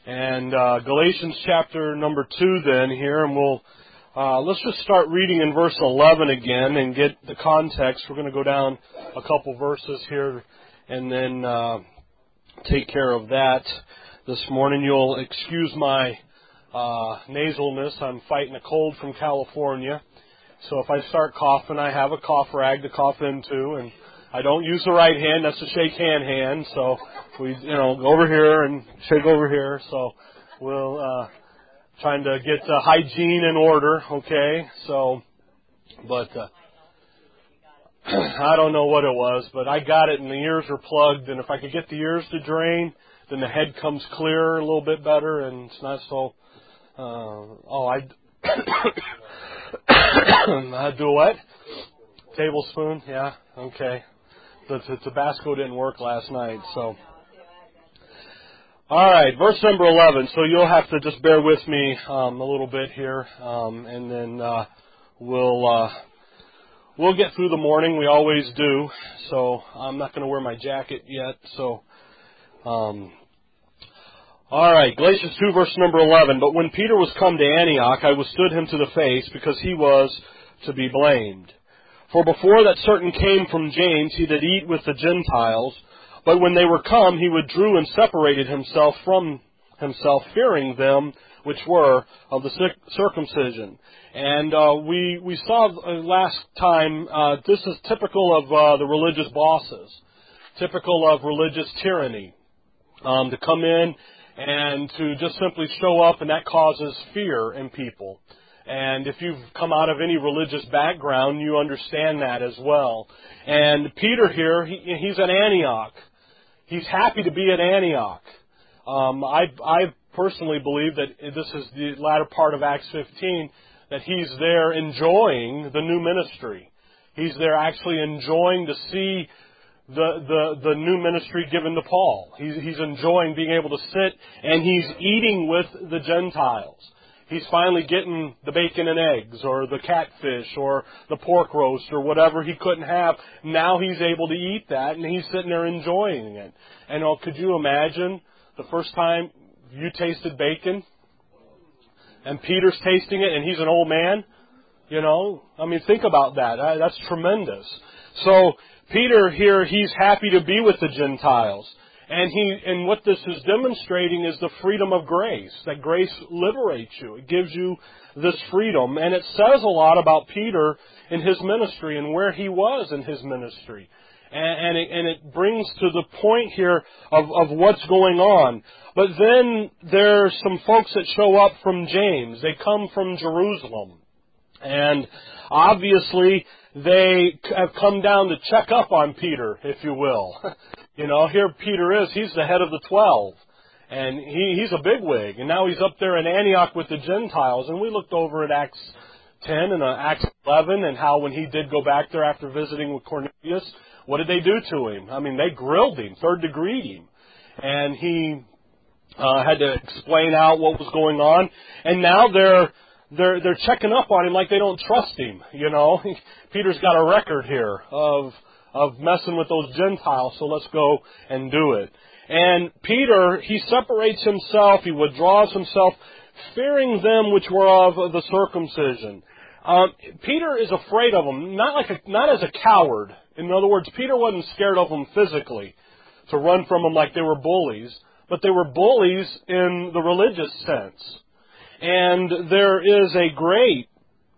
And Galatians chapter number 2 then here, and let's just start reading in verse 11 again and get the context. We're going to go down a couple verses here and then take care of that this morning. You'll excuse my nasalness. I'm fighting a cold from California. So if I start coughing, I have a cough rag to cough into, and I don't use the right hand. That's the shake hand. So we, go over here and shake over here. So we'll trying to get hygiene in order. Okay. So, but I don't know what it was, but I got it, and the ears are plugged. And if I could get the ears to drain, then the head comes clear a little bit better, and it's not so. I do what? Tablespoon? Yeah. Okay. The Tabasco didn't work last night, so. All right, verse number 11. So you'll have to just bear with me a little bit here, and then we'll get through the morning. We always do. So I'm not going to wear my jacket yet. So, all right, Galatians 2, verse number 11. But when Peter was come to Antioch, I withstood him to the face, because he was to be blamed. For before that certain came from James, he did eat with the Gentiles. But when they were come, he withdrew and separated himself from himself, fearing them which were of the circumcision. And we saw last time, this is typical of the religious bosses, typical of religious tyranny, to come in and to just simply show up, and that causes fear in people. And if you've come out of any religious background, you understand that as well. And Peter here, he's at Antioch. He's happy to be at Antioch. I personally believe that this is the latter part of Acts 15, that he's there enjoying the new ministry. He's there actually enjoying to see the new ministry given to Paul. He's enjoying being able to sit, and he's eating with the Gentiles. He's finally getting the bacon and eggs, or the catfish, or the pork roast, or whatever he couldn't have. Now he's able to eat that, and he's sitting there enjoying it. And could you imagine the first time you tasted bacon, and Peter's tasting it, and he's an old man? Think about that. That's tremendous. So Peter here, he's happy to be with the Gentiles. And what this is demonstrating is the freedom of grace, that grace liberates you. It gives you this freedom. And it says a lot about Peter in his ministry and where he was in his ministry. And it brings to the point here of what's going on. But then there's some folks that show up from James. They come from Jerusalem. And obviously they have come down to check up on Peter, if you will. Here Peter is. He's the head of the 12. And he's a bigwig. And now he's up there in Antioch with the Gentiles. And we looked over at Acts 10 and Acts 11 and how when he did go back there after visiting with Cornelius, what did they do to him? They grilled him, third-degreed him. And he had to explain out what was going on. And now they're checking up on him like they don't trust him, Peter's got a record here of messing with those Gentiles, so let's go and do it. And Peter, he separates himself, he withdraws himself, fearing them which were of the circumcision. Peter is afraid of them, not as a coward. In other words, Peter wasn't scared of them physically, to run from them like they were bullies, but they were bullies in the religious sense. And there's a great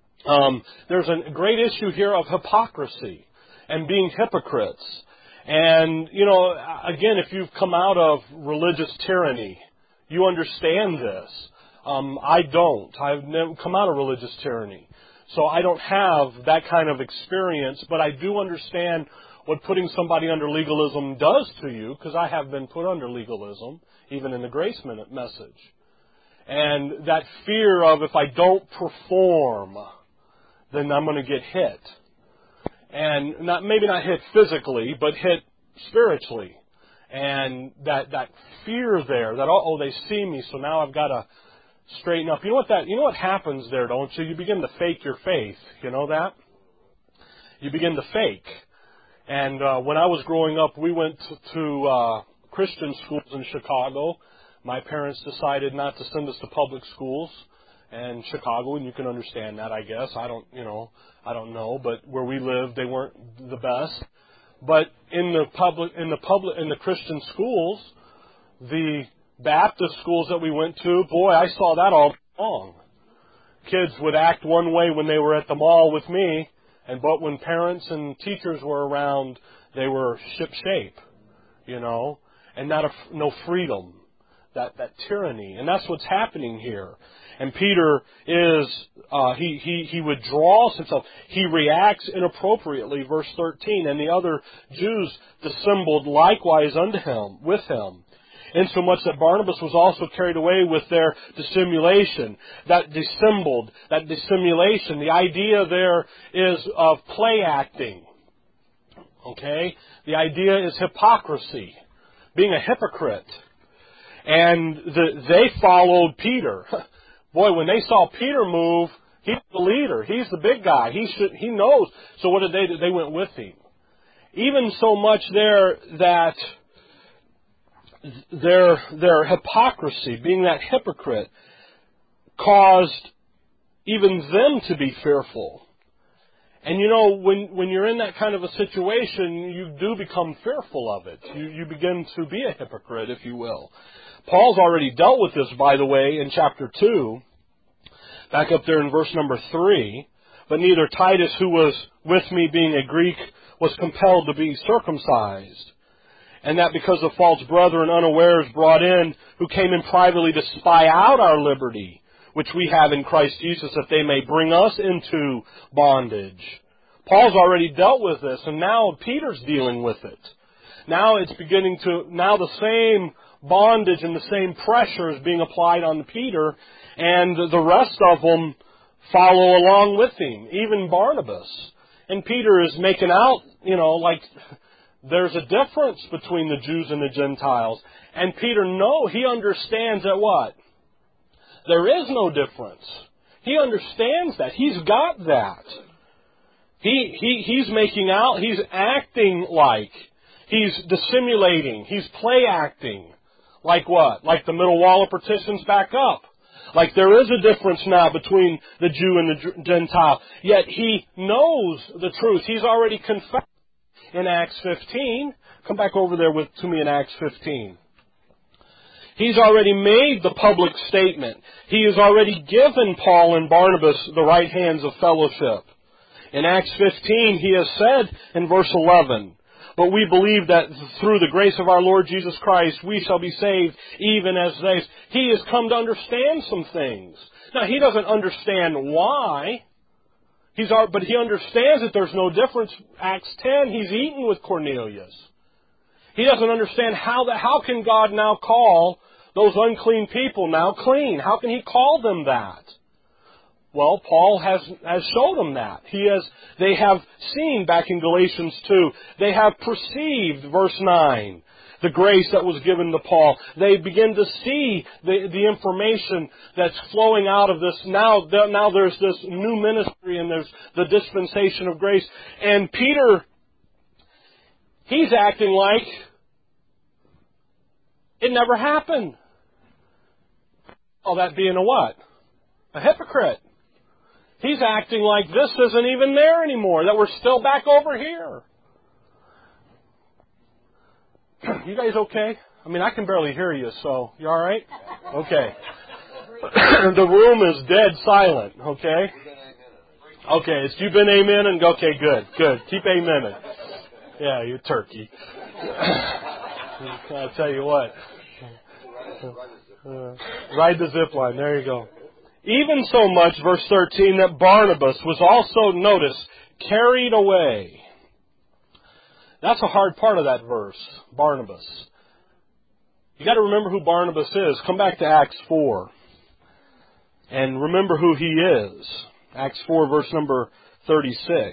issue here of hypocrisy and being hypocrites. And, again, if you've come out of religious tyranny, you understand this. I don't. I've never come out of religious tyranny. So I don't have that kind of experience, but I do understand what putting somebody under legalism does to you, because I have been put under legalism, even in the Grace Minute message. And that fear of if I don't perform, then I'm going to get hit. And maybe not hit physically, but hit spiritually. And that fear there, that, they see me, so now I've got to straighten up. You know what happens there, don't you? You begin to fake your faith. You know that? You begin to fake. And when I was growing up, we went to Christian schools in Chicago. My parents decided not to send us to public schools in Chicago, and you can understand that, I guess. I don't know, but where we lived, they weren't the best. But in the Christian schools, the Baptist schools that we went to, boy, I saw that all wrong. Kids would act one way when they were at the mall with me, but when parents and teachers were around, they were shipshape, and no freedom, that tyranny, and that's what's happening here. And Peter he withdraws himself. He reacts inappropriately, verse 13. And the other Jews dissembled likewise with him, insomuch that Barnabas was also carried away with their dissimulation. That dissimulation, the idea there is of play acting. Okay? The idea is hypocrisy, being a hypocrite. And they followed Peter. Boy, when they saw Peter move, he's the leader. He's the big guy. He knows. So what did they do? They went with him. Even so much there that their hypocrisy, being that hypocrite, caused even them to be fearful. And when you're in that kind of a situation, you do become fearful of it. You begin to be a hypocrite, if you will. Paul's already dealt with this, by the way, in chapter 2, back up there in verse number 3. But neither Titus, who was with me being a Greek, was compelled to be circumcised. And that because of false brethren unawares brought in, who came in privately to spy out our liberty, which we have in Christ Jesus, that they may bring us into bondage. Paul's already dealt with this, and now Peter's dealing with it. Now the same bondage and the same pressure is being applied on Peter, and the rest of them follow along with him, even Barnabas. And Peter is making out, like there's a difference between the Jews and the Gentiles. And Peter, he understands that what? There is no difference. He understands that. He's got that. He's making out, he's acting like, he's dissimulating, he's play acting. Like what? Like the middle wall of partitions back up. Like there is a difference now between the Jew and the Gentile. Yet he knows the truth. He's already confessed in Acts 15. Come back over there to me in Acts 15. He's already made the public statement. He has already given Paul and Barnabas the right hands of fellowship. In Acts 15, he has said in verse 11, but we believe that through the grace of our Lord Jesus Christ, we shall be saved even as they. He has come to understand some things. Now, he doesn't understand why. But he understands that there's no difference. Acts 10, he's eaten with Cornelius. He doesn't understand how can God now call those unclean people now clean? How can he call them that? Well, Paul has showed them that. They have seen back in Galatians 2. They have perceived, verse 9, the grace that was given to Paul. They begin to see the information that's flowing out of this. Now there's this new ministry and there's the dispensation of grace. And Peter, he's acting like it never happened. All that being a what? A hypocrite. He's acting like this isn't even there anymore, that we're still back over here. You guys okay? I mean, I can barely hear you, so you all right? Okay. The room is dead silent, okay? Okay, it's you've been amen and okay, good. Keep amening. Yeah, you turkey. I tell you what. Ride the zip line. There you go. Even so much, verse 13, that Barnabas was also, notice, carried away. That's a hard part of that verse, Barnabas. You got to remember who Barnabas is. Come back to Acts 4 and remember who he is. Acts 4, verse number 36.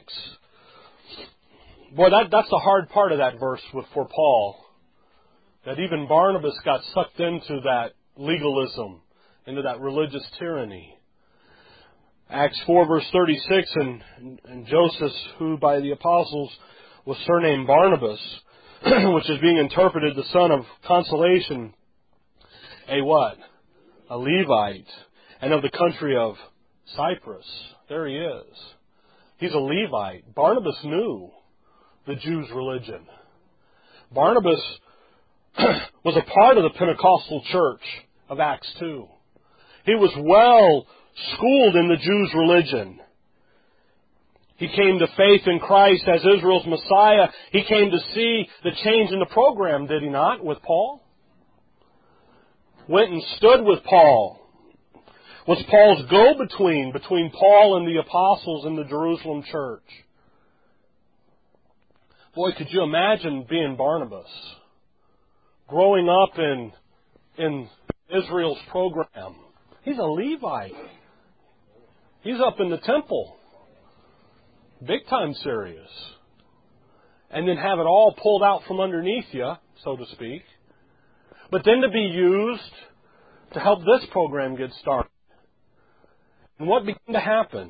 Boy, that's the hard part of that verse for Paul. That even Barnabas got sucked into that legalism, into that religious tyranny. Acts 4 verse 36, and Joseph, who by the apostles was surnamed Barnabas, which is being interpreted the son of consolation, a what? A Levite, and of the country of Cyprus. There he is. He's a Levite. Barnabas knew the Jews' religion. Barnabas was a part of the Pentecostal church of Acts 2. He was well schooled in the Jews' religion. He came to faith in Christ as Israel's Messiah. He came to see the change in the program, did he not, with Paul? Went and stood with Paul. Was Paul's go-between between Paul and the apostles in the Jerusalem church. Boy, could you imagine being Barnabas, growing up in Israel's program. He's a Levite. He's up in the temple. Big time serious. And then have it all pulled out from underneath you, so to speak. But then to be used to help this program get started. And what began to happen?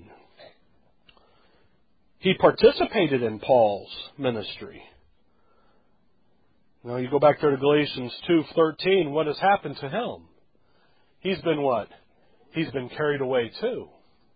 He participated in Paul's ministry. Now you go back there to Galatians 2:13, what has happened to him? He's been what? He's been carried away too.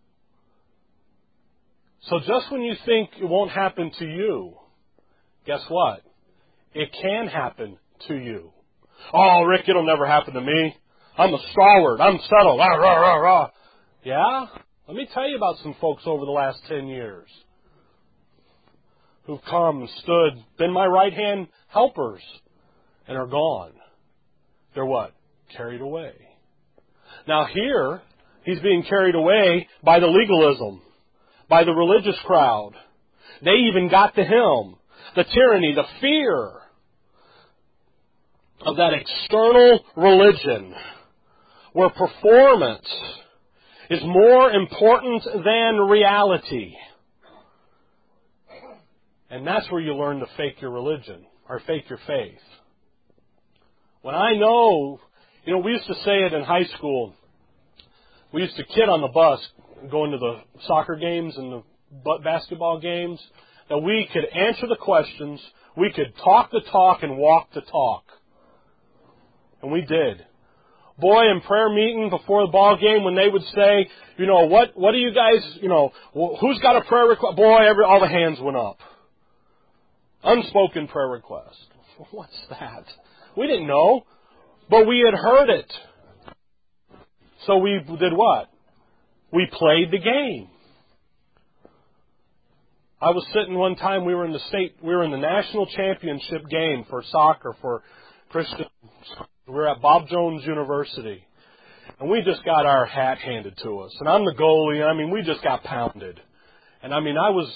So just when you think it won't happen to you, guess what? It can happen to you. Oh, Rick, it'll never happen to me. I'm a stalwart. I'm settled. Rah, rah, rah, rah. Yeah? Let me tell you about some folks over the last 10 years who've come, stood, been my right-hand helpers, and are gone. They're what? Carried away. Now here, he's being carried away by the legalism, by the religious crowd. They even got to him. The tyranny, the fear of that external religion where performance is more important than reality. And that's where you learn to fake your religion, or fake your faith. When I know, we used to say it in high school. We used to kid on the bus, going to the soccer games and the basketball games, that we could answer the questions, we could talk the talk and walk the talk. And we did. Boy, in prayer meeting before the ball game, when they would say, what do you guys, who's got a prayer request? Boy, all the hands went up. Unspoken prayer request. What's that? We didn't know, but we had heard it. So we did what? We played the game. I was sitting one time, we were in the national championship game for soccer for Christian. We were at Bob Jones University. And we just got our hat handed to us. And I'm the goalie. We just got pounded. And I was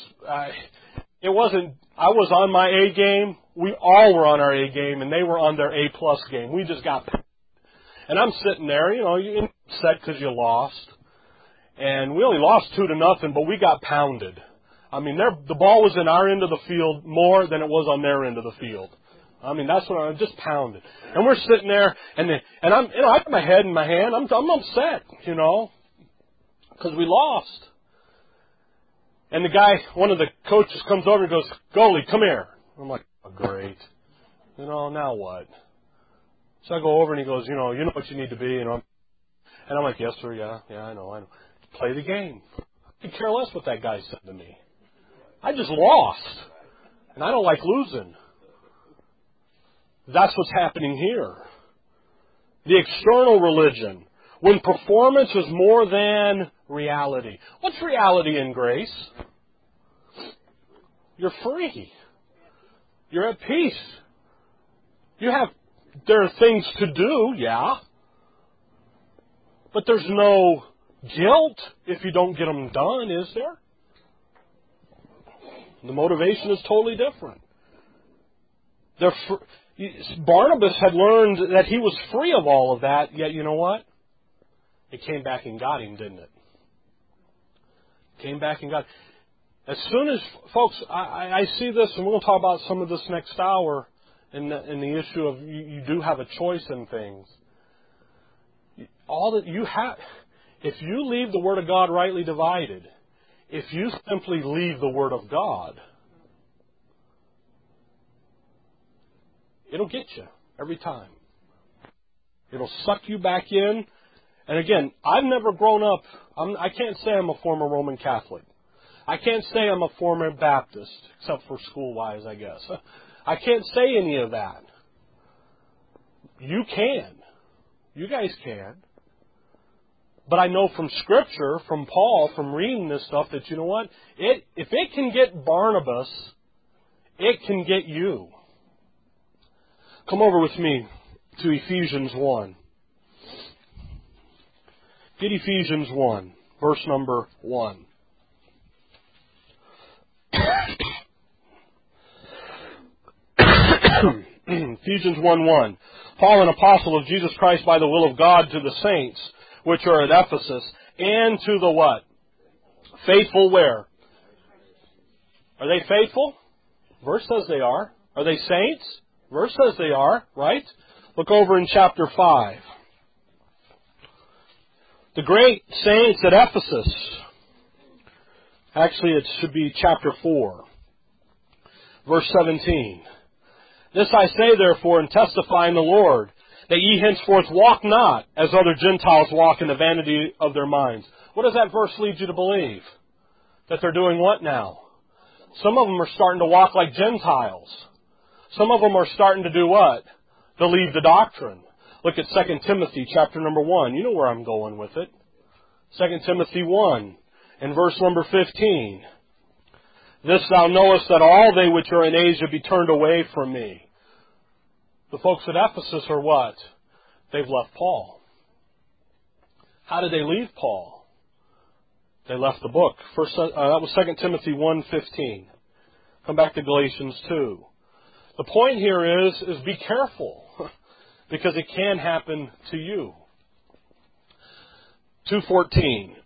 on my A game. We all were on our A game, and they were on their A+ game. We just got pounded. And I'm sitting there, you're upset because you lost. And we only lost 2-0, but we got pounded. The ball was in our end of the field more than it was on their end of the field. That's what I'm just pounded. And we're sitting there, and I'm, I got my head in my hand. I'm upset, because we lost. And the guy, one of the coaches comes over and goes, "Goalie, come here." I'm like, "Oh, great. Now what?" So I go over and he goes, you know what you need to be, And I'm like, "Yes, sir, yeah, I know. Play the game." I could care less what that guy said to me. I just lost. And I don't like losing. That's what's happening here. The external religion. When performance is more than reality. What's reality in grace? You're free. You're at peace. There are things to do, yeah. But there's no guilt if you don't get them done, is there? The motivation is totally different. Barnabas had learned that he was free of all of that, yet you know what? It came back and got him, didn't it? Came back and got him. As soon as, folks, I see this, and we're going to talk about some of this next hour, in the issue of you do have a choice in things. All that you have, if you leave the Word of God rightly divided, if you simply leave the Word of God, it'll get you every time. It'll suck you back in. And again, I've never grown up, I can't say I'm a former Roman Catholic. I can't say I'm a former Baptist, except for school-wise, I guess. I can't say any of that. You can. You guys can. But I know from Scripture, from Paul, from reading this stuff, that you know what? If it can get Barnabas, it can get you. Come over with me to Ephesians 1. Get Ephesians 1, verse number 1. Ephesians 1:1. Paul, an apostle of Jesus Christ by the will of God, to the saints which are at Ephesus, and to the what? Faithful where? Are they faithful? Verse says they are. Are they saints? Verse says they are, right? Look over in chapter 5. The great saints at Ephesus. Actually, it should be chapter 4. Verse 17. This I say, therefore, and testify in the Lord, that ye henceforth walk not as other Gentiles walk in the vanity of their minds. What does that verse lead you to believe? That they're doing what now? Some of them are starting to walk like Gentiles. Some of them are starting to do what? To leave the doctrine. Look at 2 Timothy chapter number 1. You know where I'm going with it. 2 Timothy 1 and verse number 15. This thou knowest, that all they which are in Asia be turned away from me. The folks at Ephesus are what? They've left Paul. How did they leave Paul? They left the book. That was 2 Timothy 1:15. Come back to Galatians 2. The point here is be careful, because it can happen to you. 2:14.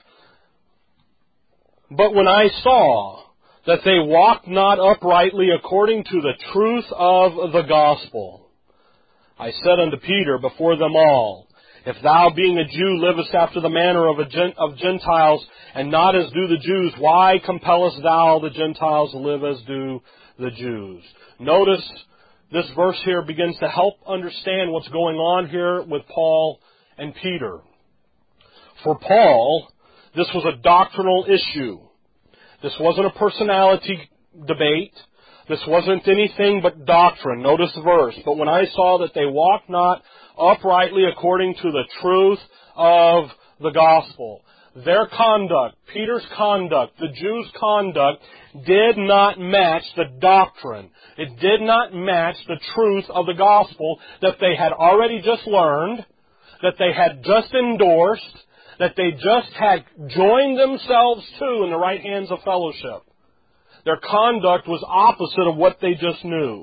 But when I saw that they walked not uprightly according to the truth of the gospel, I said unto Peter before them all, if thou being a Jew livest after the manner of Gentiles, and not as do the Jews, why compellest thou the Gentiles to live as do the Jews? Notice this verse here begins to help understand what's going on here with Paul and Peter. For Paul, this was a doctrinal issue. This wasn't a personality debate. This wasn't anything but doctrine. Notice the verse. But when I saw that they walked not uprightly according to the truth of the gospel. Their conduct, Peter's conduct, the Jews' conduct, did not match the doctrine. It did not match the truth of the gospel that they had already just learned, that they had just endorsed, that they just had joined themselves to in the right hands of fellowship. Their conduct was opposite of what they just knew.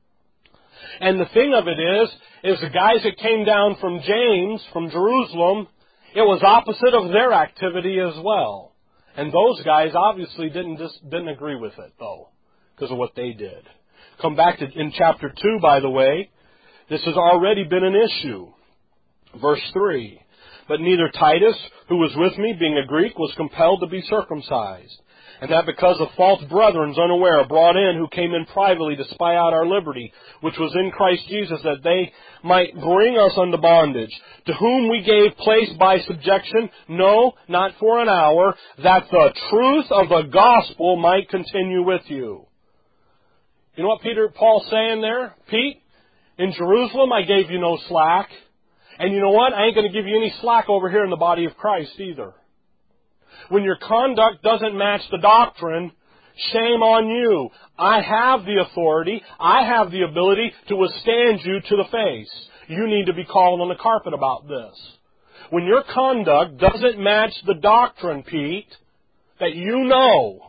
And the thing of it is the guys that came down from James, from Jerusalem, it was opposite of their activity as well. And those guys obviously didn't agree with it, though, because of what they did. Come back to in chapter 2, by the way. This has already been an issue. Verse 3. But neither Titus, who was with me, being a Greek, was compelled to be circumcised. And that because of false brethren unaware brought in, who came in privately to spy out our liberty, which was in Christ Jesus, that they might bring us unto bondage, to whom we gave place by subjection, no, not for an hour, that the truth of the gospel might continue with you. You know what Paul's saying there? Pete, in Jerusalem I gave you no slack. And you know what? I ain't going to give you any slack over here in the body of Christ either. When your conduct doesn't match the doctrine, shame on you. I have the authority. I have the ability to withstand you to the face. You need to be called on the carpet about this. When your conduct doesn't match the doctrine, Pete, that you know,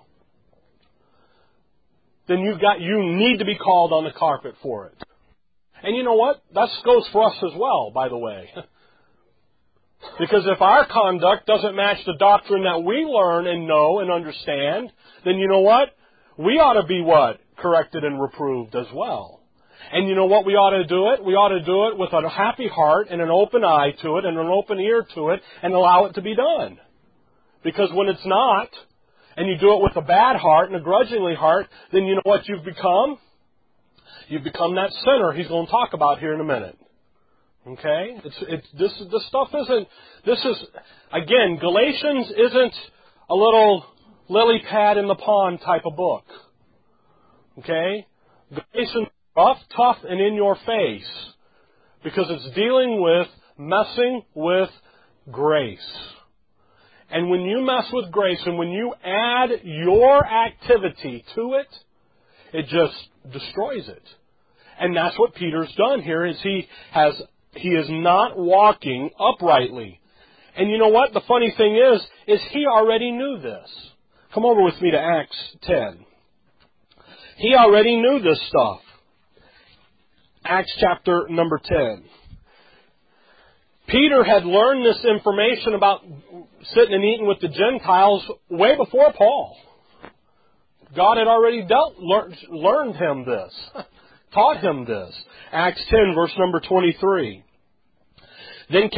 then you need to be called on the carpet for it. And you know what? That goes for us as well, by the way. Because if our conduct doesn't match the doctrine that we learn and know and understand, then you know what? We ought to be what? Corrected and reproved as well. And you know what we ought to do it? We ought to do it with a happy heart and an open eye to it and an open ear to it and allow it to be done. Because when it's not, and you do it with a bad heart and a grudgingly heart, then you know what you've become? You've become that sinner he's going to talk about here in a minute. Okay? This stuff isn't, again, Galatians isn't a little lily pad in the pond type of book. Okay? Galatians is rough, tough, and in your face because it's dealing with messing with grace. And when you mess with grace and when you add your activity to it, it just destroys it. And that's what Peter's done here, is he is not walking uprightly. And you know what? The funny thing is he already knew this. Come over with me to Acts 10. He already knew this stuff. Acts chapter number 10. Peter had learned this information about sitting and eating with the Gentiles way before Paul. God had already learned him this, taught him this. Acts 10, verse number 23. Then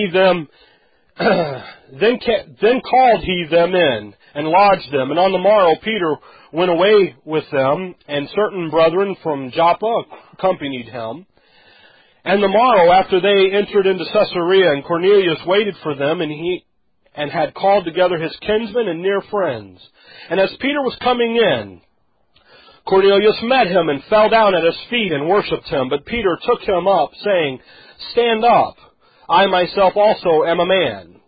called he them in, and lodged them. And on the morrow Peter went away with them, and certain brethren from Joppa accompanied him. And the morrow, after they entered into Caesarea, and Cornelius waited for them, and had called together his kinsmen and near friends. And as Peter was coming in, Cornelius met him and fell down at his feet and worshipped him. But Peter took him up, saying, Stand up, I myself also am a man.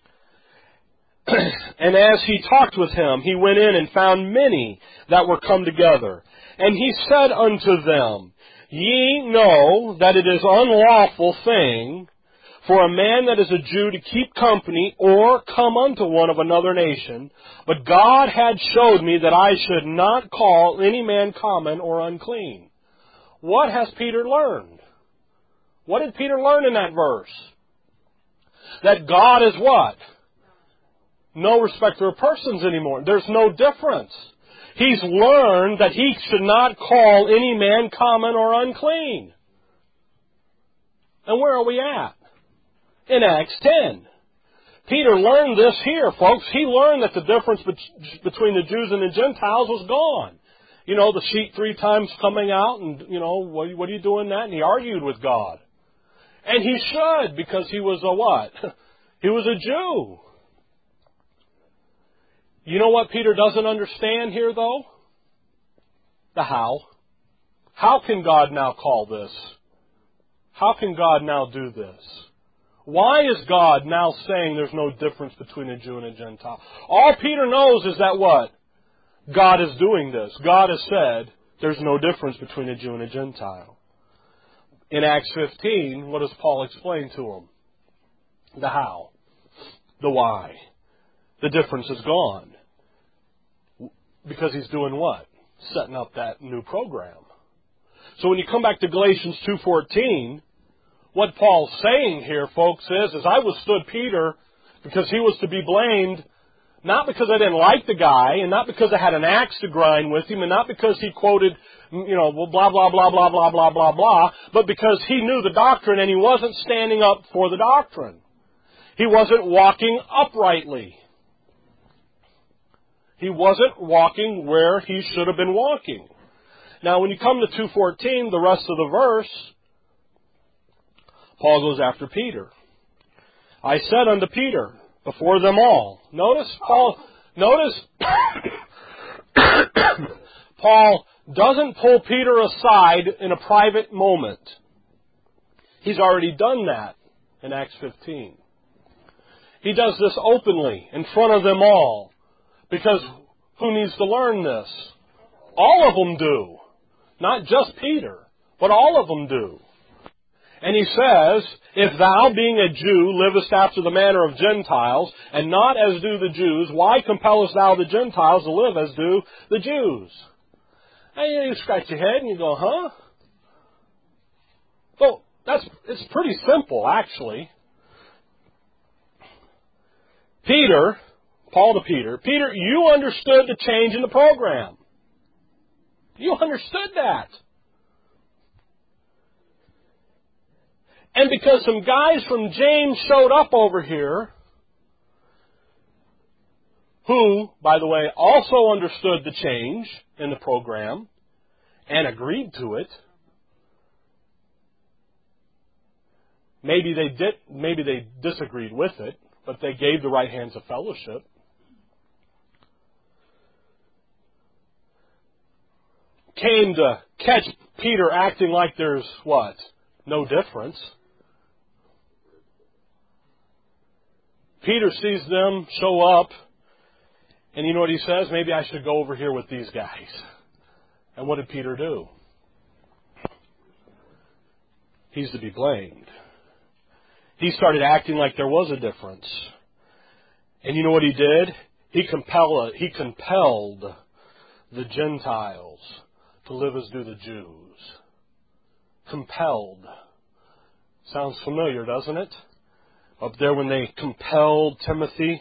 And as he talked with him, he went in and found many that were come together. And he said unto them, Ye know that it is unlawful thing for a man that is a Jew to keep company or come unto one of another nation, but God had showed me that I should not call any man common or unclean. What has Peter learned? What did Peter learn in that verse? That God is what? No respecter of persons anymore. There's no difference. He's learned that he should not call any man common or unclean. And where are we at? In Acts 10. Peter learned this here, folks. He learned that the difference between the Jews and the Gentiles was gone. You know, the sheet 3 times coming out and, you know, what are you doing that? And he argued with God. And he should, because he was a what? He was a Jew. You know what Peter doesn't understand here, though? The how. How can God now call this? How can God now do this? Why is God now saying there's no difference between a Jew and a Gentile? All Peter knows is that what? God is doing this. God has said there's no difference between a Jew and a Gentile. In Acts 15, what does Paul explain to him? The how. The why. The difference is gone. Because he's doing what? Setting up that new program. So when you come back to Galatians 2:14, what Paul's saying here, folks, is I withstood Peter because he was to be blamed, not because I didn't like the guy, and not because I had an axe to grind with him, and not because he quoted, blah, blah, blah, blah, blah, blah, blah, blah, but because he knew the doctrine and he wasn't standing up for the doctrine. He wasn't walking uprightly. He wasn't walking where he should have been walking. Now, when you come to 2:14, the rest of the verse, Paul goes after Peter. I said unto Peter, before them all. Notice, Paul doesn't pull Peter aside in a private moment. He's already done that in Acts 15. He does this openly in front of them all. Because who needs to learn this? All of them do. Not just Peter, but all of them do. And he says, if thou, being a Jew, livest after the manner of Gentiles, and not as do the Jews, why compellest thou the Gentiles to live as do the Jews? And you scratch your head and you go, huh? Well, it's pretty simple, actually. Paul to Peter, you understood the change in the program. You understood that. And because some guys from James showed up over here, who, by the way, also understood the change in the program and agreed to it, Maybe they disagreed with it, but they gave the right hands of fellowship. Came to catch Peter acting like there's what? No difference. Peter sees them show up, and you know what he says? Maybe I should go over here with these guys. And what did Peter do? He's to be blamed. He started acting like there was a difference. And you know what he did? He compelled the Gentiles to live as do the Jews. Compelled. Sounds familiar, doesn't it? Up there when they compelled Timothy.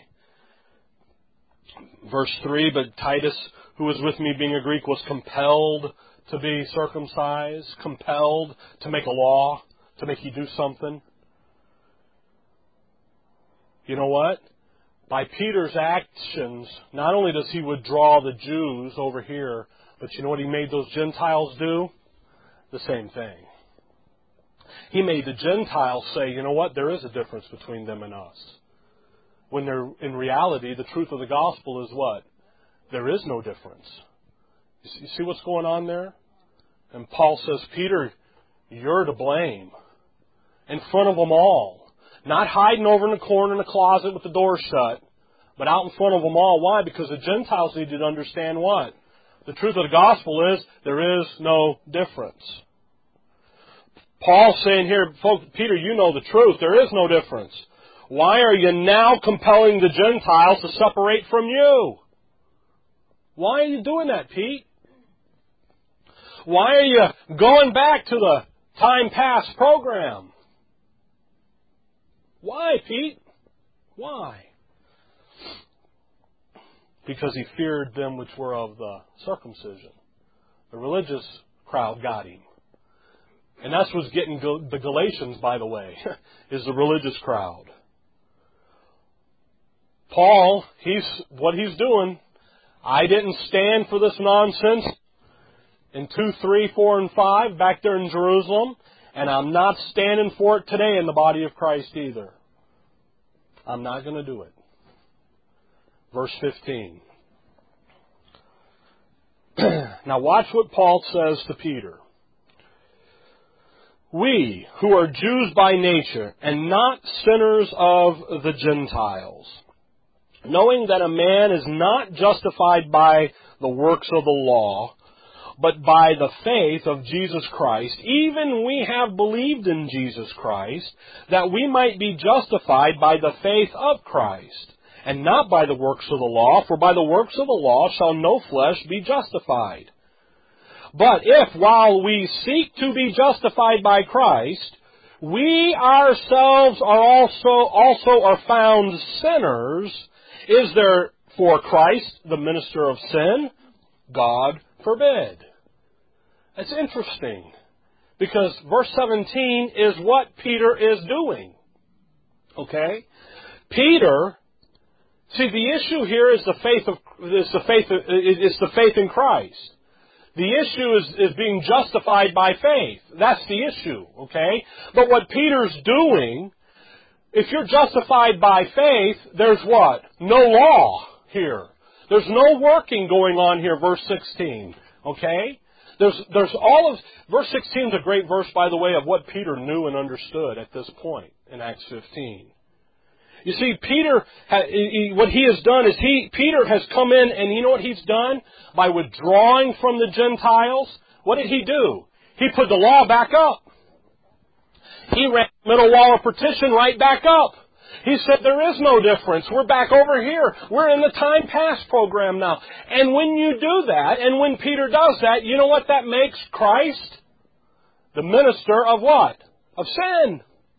Verse 3, but Titus, who was with me being a Greek, was compelled to be circumcised, compelled to make a law, to make you do something. You know what? By Peter's actions, not only does he withdraw the Jews over here, but you know what he made those Gentiles do? The same thing. He made the Gentiles say, you know what? There is a difference between them and us. When in reality, the truth of the gospel is what? There is no difference. You see what's going on there? And Paul says, Peter, you're to blame. In front of them all. Not hiding over in the corner in the closet with the door shut, but out in front of them all. Why? Because the Gentiles needed to understand what? The truth of the gospel is there is no difference. Paul's saying here, folks, Peter, you know the truth. There is no difference. Why are you now compelling the Gentiles to separate from you? Why are you doing that, Pete? Why are you going back to the time past program? Why, Pete? Why? Because he feared them which were of the circumcision. The religious crowd got him. And that's what's getting the Galatians, by the way, is the religious crowd. Paul, what he's doing, I didn't stand for this nonsense in 2, 3, 4, and 5 back there in Jerusalem, and I'm not standing for it today in the body of Christ either. I'm not going to do it. Verse 15. Now watch what Paul says to Peter. We, who are Jews by nature, and not sinners of the Gentiles, knowing that a man is not justified by the works of the law, but by the faith of Jesus Christ, even we have believed in Jesus Christ, that we might be justified by the faith of Christ, and not by the works of the law, for by the works of the law shall no flesh be justified. But if, while we seek to be justified by Christ, we ourselves are also found sinners, is there for Christ the minister of sin? God forbid. It's interesting, because verse 17 is what Peter is doing. Okay? Peter, see, the issue here is the faith in Christ. The issue is being justified by faith. That's the issue, okay? But what Peter's doing, if you're justified by faith, there's what? No law here. There's no working going on here, verse 16, okay? There's all of... Verse 16 is a great verse, by the way, of what Peter knew and understood at this point in Acts 15. You see, Peter, what he has done is Peter has come in, and you know what he's done? By withdrawing from the Gentiles, what did he do? He put the law back up. He ran the middle wall of partition right back up. He said there is no difference. We're back over here. We're in the time past program now. And when you do that, and when Peter does that, you know what that makes Christ? The minister of what? Of sin.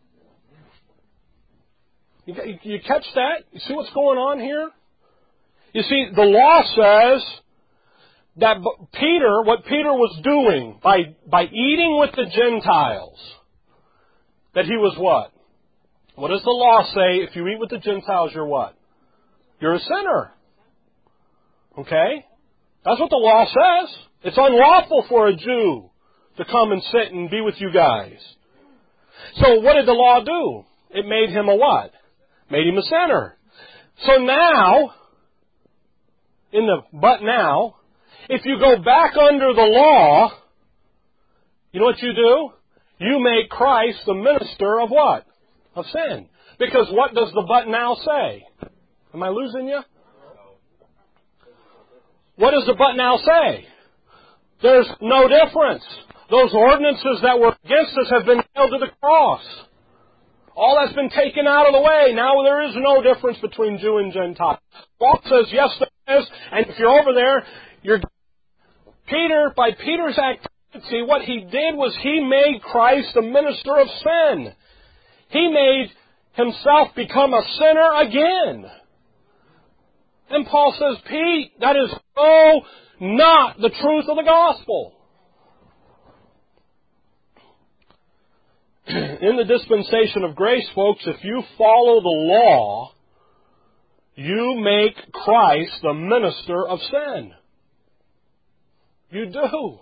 You catch that? You see what's going on here? You see, the law says that what Peter was doing by eating with the Gentiles, that he was what? What does the law say? If you eat with the Gentiles, you're what? You're a sinner. Okay? That's what the law says. It's unlawful for a Jew to come and sit and be with you guys. So what did the law do? It made him a what? Made him a sinner. So now, now, if you go back under the law, you know what you do? You make Christ the minister of what? Of sin. Because what does the but now say? Am I losing you? What does the but now say? There's no difference. Those ordinances that were against us have been nailed to the cross. All that's been taken out of the way. Now there is no difference between Jew and Gentile. Paul says, yes, there is. And if you're over there, by Peter's activity, what he did was he made Christ a minister of sin. He made himself become a sinner again. And Paul says, Pete, that is not the truth of the gospel. In the dispensation of grace, folks, if you follow the law, you make Christ the minister of sin. You do.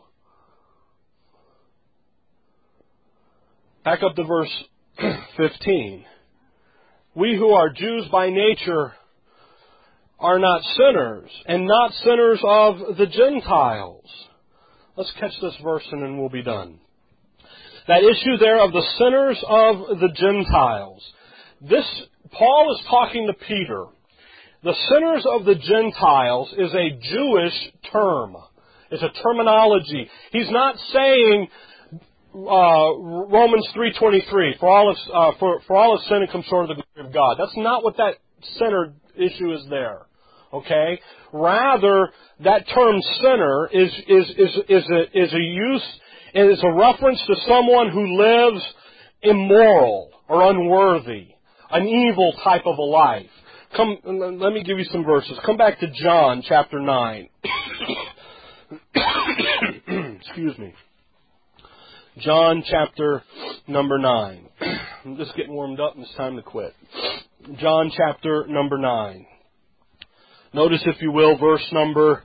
Back up to verse 15. We who are Jews by nature are not sinners, and not sinners of the Gentiles. Let's catch this verse and then we'll be done. That issue there of the sinners of the Gentiles. Paul is talking to Peter. The sinners of the Gentiles is a Jewish term. It's a terminology. He's not saying Romans 3:23, for all have sinned and come short of the glory of God. That's not what that sinner issue is there. Okay? Rather, that term sinner is a reference to someone who lives immoral or unworthy, an evil type of a life. Let me give you some verses. Come back to John chapter 9. Excuse me. John chapter number 9. I'm just getting warmed up and it's time to quit. John chapter number 9. Notice, if you will, verse number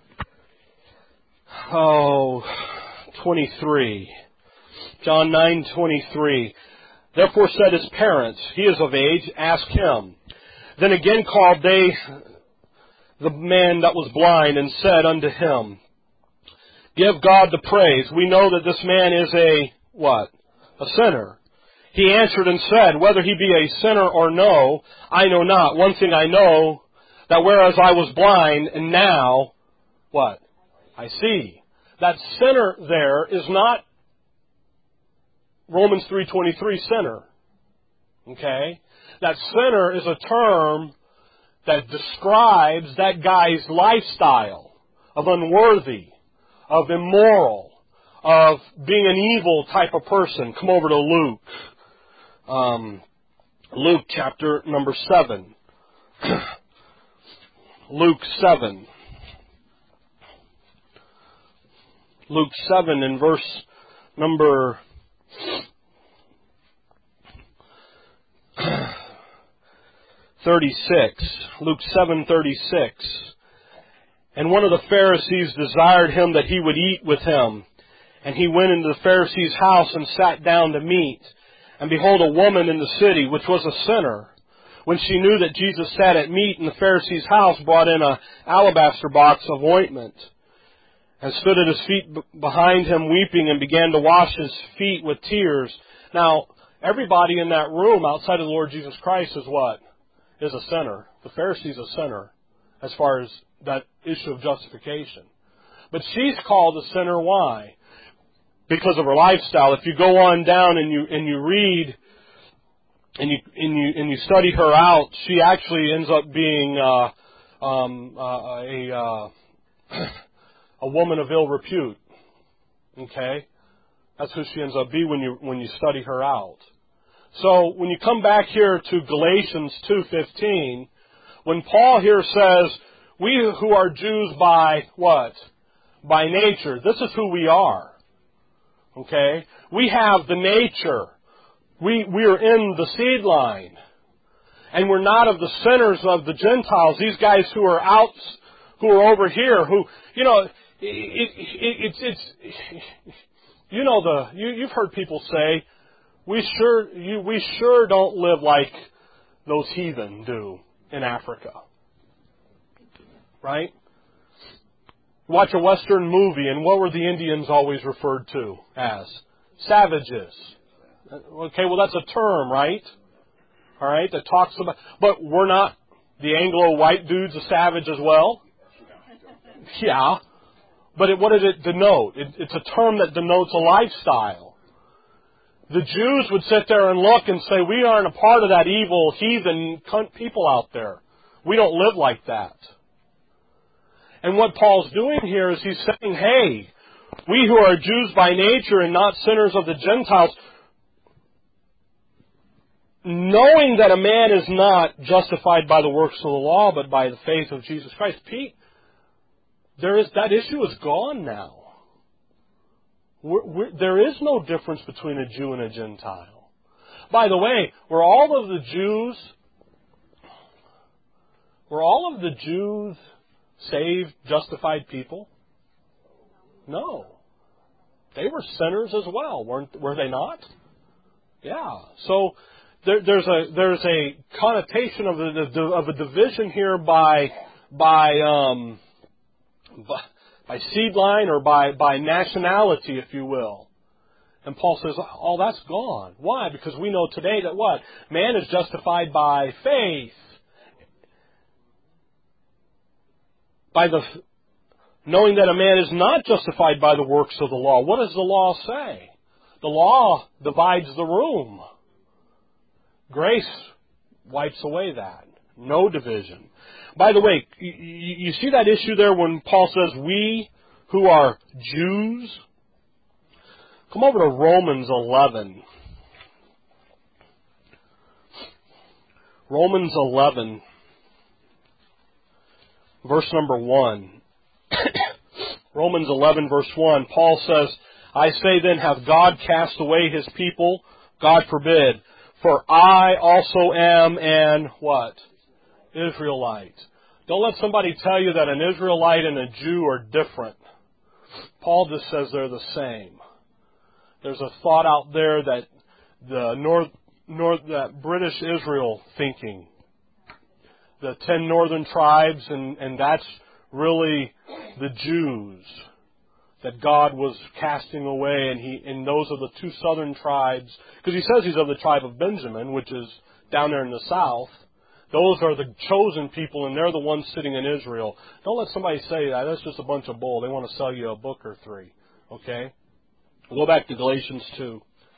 23. John 9:23. Therefore said his parents, he is of age, ask him. Then again called they the man that was blind, and said unto him, give God the praise. We know that this man is a, what? A sinner. He answered and said, whether he be a sinner or no, I know not. One thing I know, that whereas I was blind, and now, what? I see. That sinner there is not Romans 3:23 sinner. Okay? That sinner is a term that describes that guy's lifestyle of unworthy, of immoral, of being an evil type of person. Come over to Luke. Luke chapter number 7. Luke 7. Luke 7 and verse number 36. Luke 7:36. And one of the Pharisees desired him that he would eat with him. And he went into the Pharisee's house and sat down to meat. And behold, a woman in the city, which was a sinner, when she knew that Jesus sat at meat in the Pharisee's house, brought in an alabaster box of ointment, and stood at his feet behind him weeping, and began to wash his feet with tears. Now, everybody in that room outside of the Lord Jesus Christ is what? Is a sinner. The Pharisee's a sinner as far as that issue of justification. But she's called a sinner. Why? Because of her lifestyle. If you go on down and you read and you study her out, she actually ends up being a woman of ill repute. Okay, that's who she ends up being when you study her out. So when you come back here to Galatians 2:15, when Paul here says, we who are Jews by what? By nature. This is who we are. Okay? We have the nature. We are in the seed line. And we're not of the sinners of the Gentiles. These guys who are out, who are over here, who, you've heard people say, We sure don't live like those heathen do in Africa. Right? Watch a Western movie, and what were the Indians always referred to as? Savages. Okay, well that's a term, right? All right, that talks about... But we're not the Anglo-white dudes a savage as well? Yeah. But what does it denote? It's a term that denotes a lifestyle. The Jews would sit there and look and say, we aren't a part of that evil, heathen people out there. We don't live like that. And what Paul's doing here is he's saying, hey, we who are Jews by nature and not sinners of the Gentiles, knowing that a man is not justified by the works of the law, but by the faith of Jesus Christ. Pete, that issue is gone now. There is no difference between a Jew and a Gentile. By the way, were all of the Jews saved, justified people? No. They were sinners as well, were they not? Yeah. So there's a connotation of a division here by seed line or by nationality, if you will. And Paul says, oh, that's gone. Why? Because we know today that what? Man is justified by faith. Knowing that a man is not justified by the works of the law. What does the law say? The law divides the room. Grace wipes away that. No division. By the way, you see that issue there when Paul says, we who are Jews? Come over to Romans 11. Romans 11, verse number 1. Romans 11, verse 1, Paul says, I say then, hath God cast away His people? God forbid. For I also am an, what? Israelite. Don't let somebody tell you that an Israelite and a Jew are different. Paul just says they're the same. There's a thought out there that that British Israel thinking, the 10 northern tribes, and that's really the Jews that God was casting away, and those are the 2 southern tribes, because he says he's of the tribe of Benjamin, which is down there in the south. Those are the chosen people, and they're the ones sitting in Israel. Don't let somebody say that. That's just a bunch of bull. They want to sell you a book or 3. Okay? We'll go back to Galatians 2.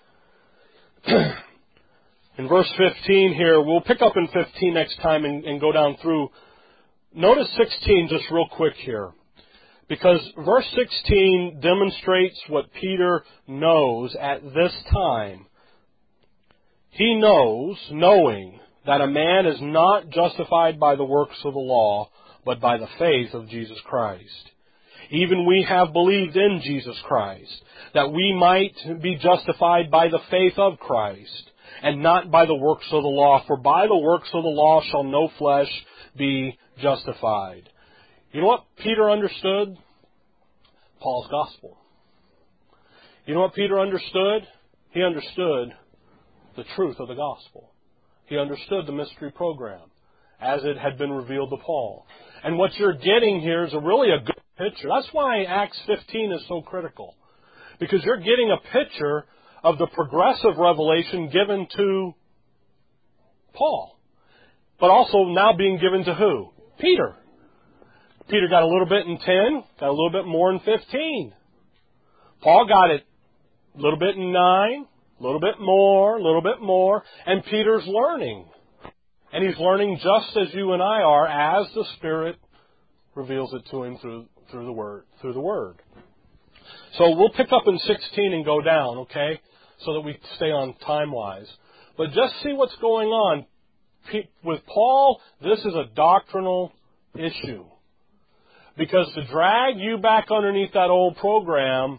In verse 15 here, we'll pick up in 15 next time and go down through. Notice 16 just real quick here. Because verse 16 demonstrates what Peter knows at this time. He knows, knowing that a man is not justified by the works of the law, but by the faith of Jesus Christ. Even we have believed in Jesus Christ, that we might be justified by the faith of Christ, and not by the works of the law. For by the works of the law shall no flesh be justified. You know what Peter understood? Paul's gospel. You know what Peter understood? He understood the truth of the gospel. He understood the mystery program as it had been revealed to Paul. And what you're getting here is really a good picture. That's why Acts 15 is so critical. Because you're getting a picture of the progressive revelation given to Paul. But also now being given to who? Peter. Peter got a little bit in 10, got a little bit more in 15. Paul got it a little bit in 9, a little bit more, and Peter's learning. And he's learning just as you and I are, as the Spirit reveals it to him through the Word. So we'll pick up in 16 and go down, okay, so that we stay on time-wise. But just see what's going on. With Paul, this is a doctrinal issue. Because to drag you back underneath that old program,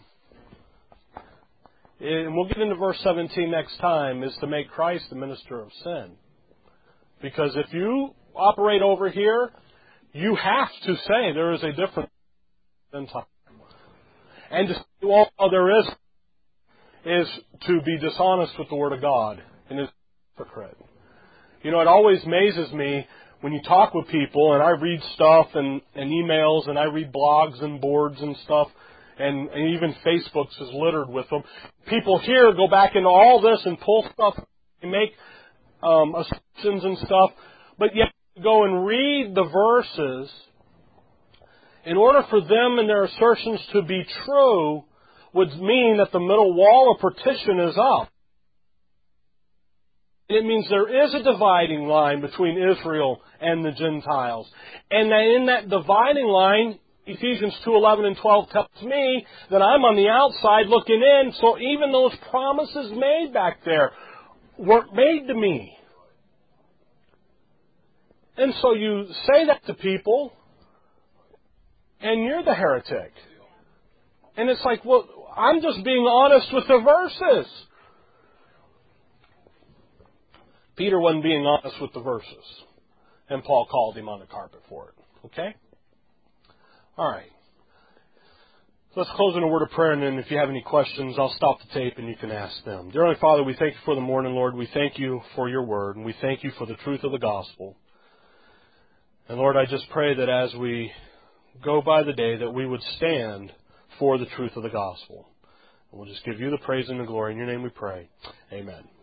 and we'll get into verse 17 next time, is to make Christ the minister of sin. Because if you operate over here, you have to say there is a difference in time. And to say, well, there is. is to be dishonest with the Word of God and is a hypocrite. You know, it always amazes me when you talk with people, and I read stuff and emails, and I read blogs and boards and stuff, and even Facebook's is littered with them. People here go back into all this and pull stuff and make assumptions and stuff, but yet go and read the verses. In order for them and their assertions to be true would mean that the middle wall of partition is up. It means there is a dividing line between Israel and the Gentiles. And that in that dividing line, Ephesians 2:11 and 12 tells me that I'm on the outside looking in, so even those promises made back there weren't made to me. And so you say that to people, and you're the heretic. And it's like, well, I'm just being honest with the verses. Peter wasn't being honest with the verses. And Paul called him on the carpet for it. Okay? All right. Let's close in a word of prayer, and then if you have any questions, I'll stop the tape and you can ask them. Dear Heavenly Father, we thank you for the morning, Lord. We thank you for your word, and we thank you for the truth of the gospel. And Lord, I just pray that as we go by the day, that we would stand for the truth of the gospel. And we'll just give you the praise and the glory. In your name we pray. Amen.